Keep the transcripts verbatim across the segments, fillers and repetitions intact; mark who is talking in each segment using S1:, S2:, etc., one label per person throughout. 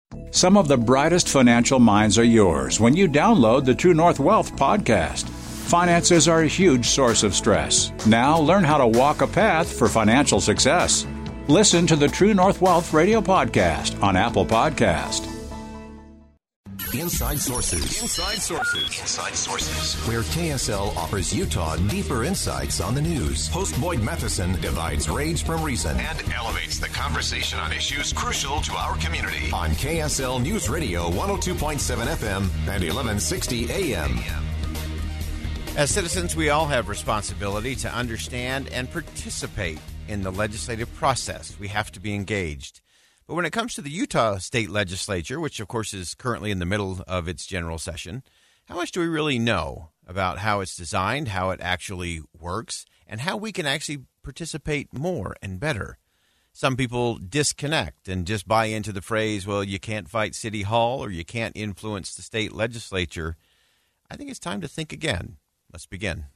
S1: Some of the brightest financial minds are yours when you download the True North Wealth podcast. Finances are a huge source of stress. Now learn how to walk a path for financial success. Listen to the True North Wealth radio podcast on Apple Podcast.
S2: Inside Sources. Inside Sources. Inside Sources. Where K S L offers Utah deeper insights on the news. Host Boyd Matheson divides rage from reason and elevates the conversation on issues crucial to our community. On K S L News Radio one oh two point seven F M and eleven sixty A M.
S3: As citizens, we all have responsibility to understand and participate in the legislative process. We have to be engaged. But when it comes to the Utah State Legislature, which of course is currently in the middle of its general session, how much do we really know about how it's designed, how it actually works, and how we can actually participate more and better? Some people disconnect and just buy into the phrase, well, you can't fight City Hall or you can't influence the state legislature. I think it's time to think again. Let's begin.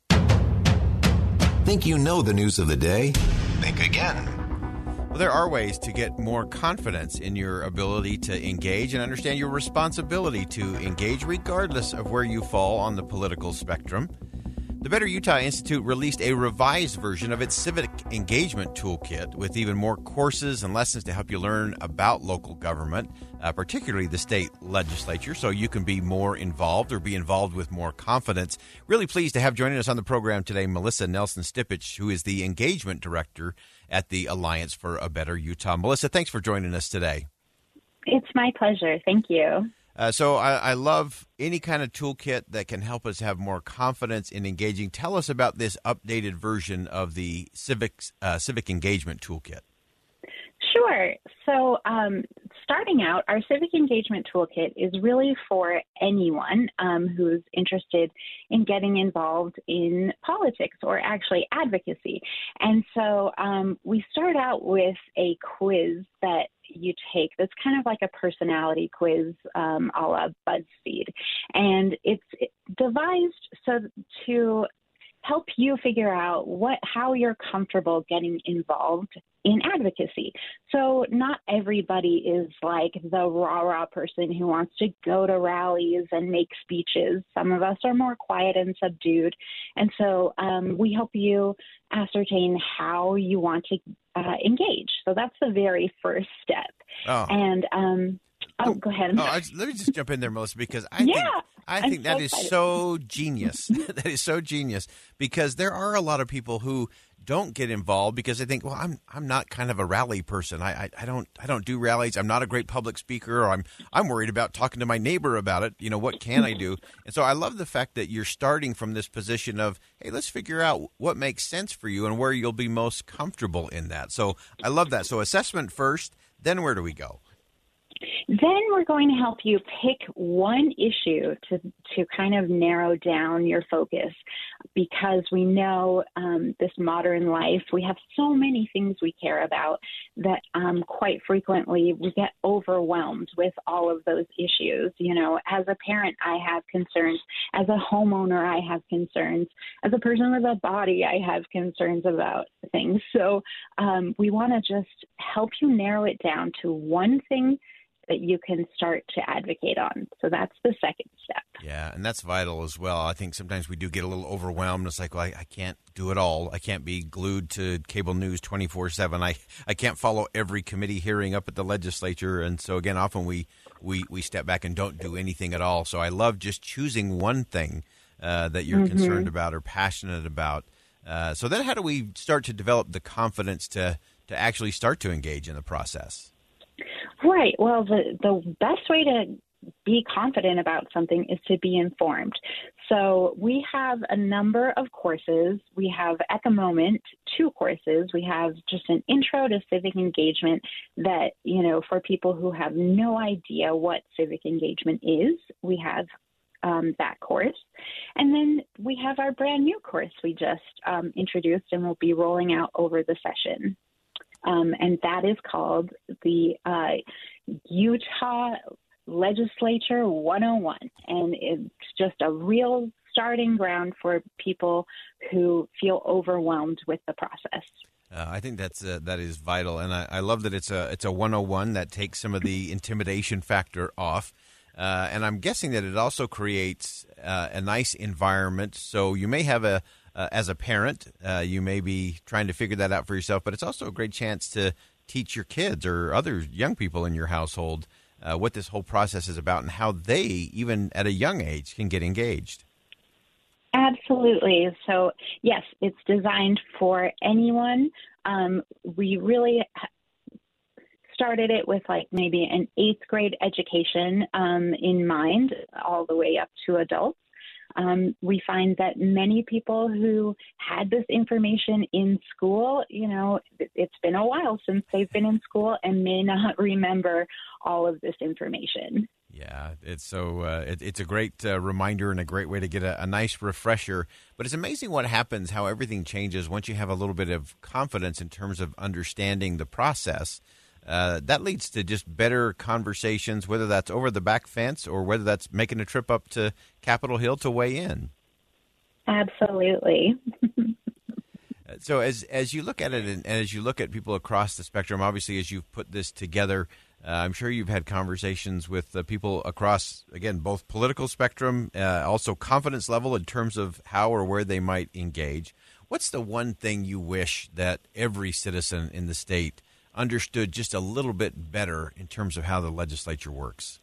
S2: Think you know the news of the day? Think again.
S3: Well, there are ways to get more confidence in your ability to engage and understand your responsibility to engage regardless of where you fall on the political spectrum. The Better Utah Institute released a revised version of its civic engagement toolkit with even more courses and lessons to help you learn about local government, uh, particularly the state legislature, so you can be more involved or be involved with more confidence. Really pleased to have joining us on the program today Melissa Nelson-Stipich, who is the engagement director at the Alliance for a Better Utah. Melissa, thanks for joining us today.
S4: It's my pleasure. Thank you.
S3: Uh, so I, I love any kind of toolkit that can help us have more confidence in engaging. Tell us about this updated version of the civics, uh, civic engagement toolkit.
S4: Sure. So um, starting out, our civic engagement toolkit is really for anyone um, who's interested in getting involved in politics or actually advocacy. And so um, we start out with a quiz that you take that's kind of like a personality quiz um, a la BuzzFeed. And it's devised so to help you figure out what how you're comfortable getting involved in advocacy. So not everybody is like the rah-rah person who wants to go to rallies and make speeches. Some of us are more quiet and subdued. And so um, we help you ascertain how you want to uh, engage. So that's the very first step.
S3: Oh.
S4: And um, oh, go ahead.
S3: Oh, I, let me just jump in there, Melissa, because I
S4: yeah,
S3: think I think
S4: I'm
S3: that
S4: so
S3: is
S4: excited.
S3: so genius. That is so genius because there are a lot of people who don't get involved because they think, well, I'm I'm not kind of a rally person. I, I, I don't I don't do rallies. I'm not a great public speaker, or I'm I'm worried about talking to my neighbor about it. You know, what can I do? And so I love the fact that you're starting from this position of, hey, let's figure out what makes sense for you and where you'll be most comfortable in that. So I love that. So assessment first, then where do we go?
S4: Then we're going to help you pick one issue to to kind of narrow down your focus, because we know um, this modern life, we have so many things we care about that um, quite frequently we get overwhelmed with all of those issues. You know, as a parent, I have concerns. As a homeowner, I have concerns. As a person with a body, I have concerns about things. So um, we want to just help you narrow it down to one thing that you can start to advocate on. So that's the second step.
S3: Yeah, and that's vital as well. I think sometimes we do get a little overwhelmed. It's like, well, I, I can't do it all. I can't be glued to cable news twenty-four seven. I, I can't follow every committee hearing up at the legislature. And so, again, often we, we, we step back and don't do anything at all. So I love just choosing one thing uh, that you're mm-hmm. concerned about or passionate about. Uh, so then how do we start to develop the confidence to, to actually start to engage in the process?
S4: Right. Well, the, the best way to be confident about something is to be informed. So we have a number of courses. We have, at the moment, two courses. We have just an intro to civic engagement that, you know, for people who have no idea what civic engagement is, we have um, that course. And then we have our brand new course we just um, introduced and will be rolling out over the session. Um, and that is called the uh, Utah Legislature one oh one. And it's just a real starting ground for people who feel overwhelmed with the process.
S3: Uh, I think that's uh, that is vital, and I, I love that it's a it's a one oh one that takes some of the intimidation factor off. Uh, and I'm guessing that it also creates uh, a nice environment. So you may have a, uh, as a parent, uh, you may be trying to figure that out for yourself, but it's also a great chance to teach your kids or other young people in your household uh, what this whole process is about and how they, even at a young age, can get engaged.
S4: Absolutely. So, yes, it's designed for anyone. Um, we really started it with like maybe an eighth grade education um, in mind, all the way up to adults. Um, we find that many people who had this information in school, you know, it's been a while since they've been in school and may not remember all of this information.
S3: Yeah, it's so uh, it, it's a great uh, reminder and a great way to get a, a nice refresher. But it's amazing what happens, how everything changes once you have a little bit of confidence in terms of understanding the process. Uh, that leads to just better conversations, whether that's over the back fence or whether that's making a trip up to Capitol Hill to weigh in.
S4: Absolutely.
S3: So as as you look at it and as you look at people across the spectrum, obviously as you've put this together, uh, I'm sure you've had conversations with uh, people across, again, both political spectrum, uh, also confidence level in terms of how or where they might engage. What's the one thing you wish that every citizen in the state understood just a little bit better in terms of how the legislature works?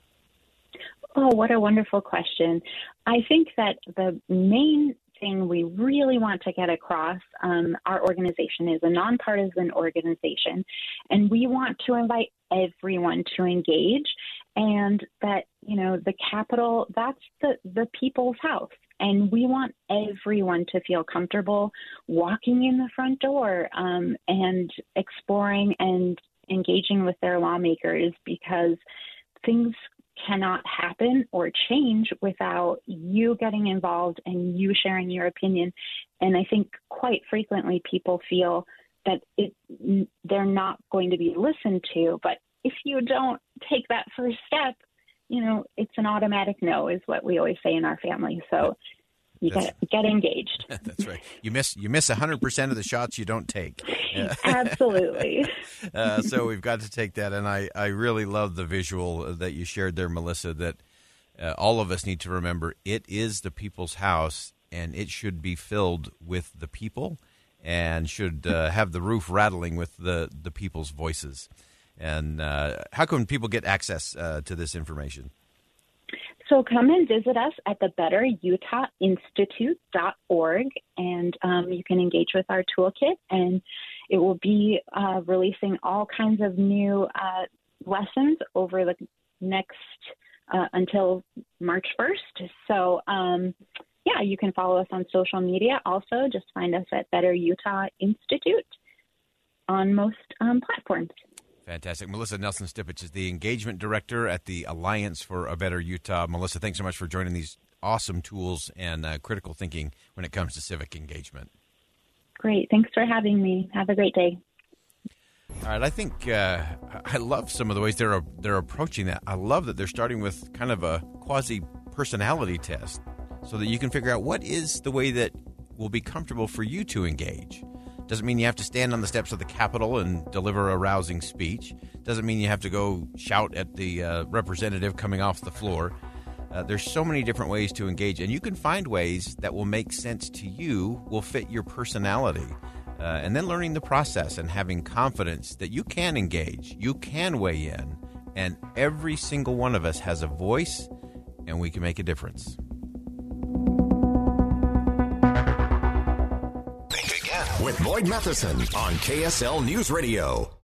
S4: Oh, what a wonderful question. I think that the main thing we really want to get across, um, our organization is a nonpartisan organization, and we want to invite everyone to engage, and that, you know, the Capitol, that's the, the people's house. And we want everyone to feel comfortable walking in the front door um, and exploring and engaging with their lawmakers, because things cannot happen or change without you getting involved and you sharing your opinion. And I think quite frequently people feel that it, they're not going to be listened to. But if you don't take that first step, you know, it's an automatic no, is what we always say in our family. So you got to get engaged.
S3: That's right. You miss you miss one hundred percent of the shots you don't take. Yeah.
S4: Absolutely.
S3: uh, so we've got to take that. And I, I really love the visual that you shared there, Melissa, that uh, all of us need to remember it is the people's house, and it should be filled with the people and should uh, have the roof rattling with the, the people's voices. And uh, how can people get access uh, to this information?
S4: So come and visit us at the better utah institute dot org, and um, you can engage with our toolkit, and it will be uh, releasing all kinds of new uh, lessons over the next uh, until March first. So, um, yeah, you can follow us on social media. Also, just find us at Better Utah Institute on most um, platforms.
S3: Fantastic. Melissa Nelson-Stipich is the engagement director at the Alliance for a Better Utah. Melissa, thanks so much for joining these awesome tools and uh, critical thinking when it comes to civic engagement.
S4: Great. Thanks for having me. Have a great day.
S3: All right. I think uh, I love some of the ways they're they're approaching that. I love that they're starting with kind of a quasi-personality test so that you can figure out what is the way that will be comfortable for you to engage. Doesn't mean you have to stand on the steps of the Capitol and deliver a rousing speech. Doesn't mean you have to go shout at the uh, representative coming off the floor. Uh, there's so many different ways to engage, and you can find ways that will make sense to you, will fit your personality. Uh, and then learning the process and having confidence that you can engage, you can weigh in, and every single one of us has a voice, and we can make a difference.
S2: With Boyd Matheson on K S L News Radio.